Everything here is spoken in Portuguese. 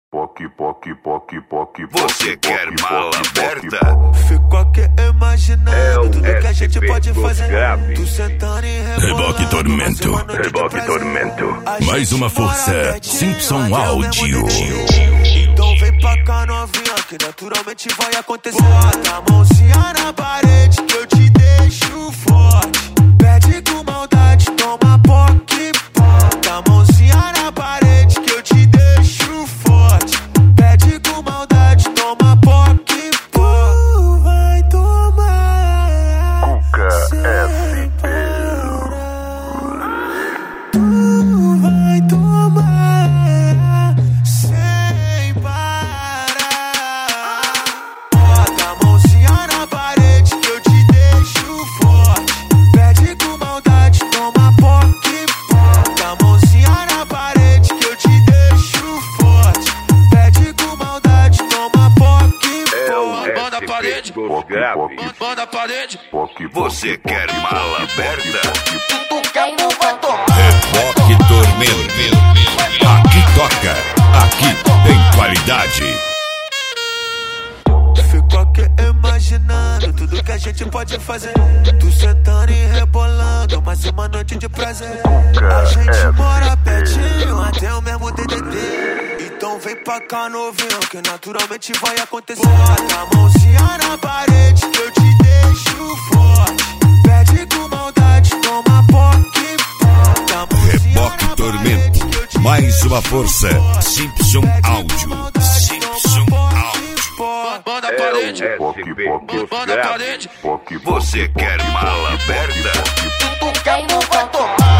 Você quer mala aberta? Fico aqui imaginando tudo que a gente pode fazer. Tu sentando e Reboque Tormento. Reboque Tormento. Mais uma força Simpson Áudio. Então vem pra cá novinha, que naturalmente vai acontecer. Bota a mãozinha na parede que eu te deixo forte. Pede com maldade, toma poque. Bota a mãozinha na parede que eu te deixo forte. Pede com maldade, toma poque. Tu vai tomar Cuca sem SP. parar. Tu vai tomar sem parar. Bota a mãozinha na parede que eu te deixo forte. Pede com maldade, toma poque. Bota a mãozinha na parede que eu te deixo forte. Pede com maldade, toma poque. Banda a parede, banda a parede. Você quer mala aberta? Reboque Tormento. Aqui toca, aqui tem qualidade. Fico aqui imaginando tudo que a gente pode fazer. Tu sentando e rebolando, mais uma noite de prazer. A gente mora pertinho, até o mesmo DDD. Então vem pra cá novinho, que naturalmente vai acontecer. Bota a mãozinha na parede que eu te deixo forte. Pede com maldade, toma poque. Bota a mãozinha Reboque na Tormento. parede que eu te Mais uma deixo força forte. Simpson Áudio. Simpson Áudio. Banda a parede, banda a parede. Você quer mala aberta? Quem não vai tomar?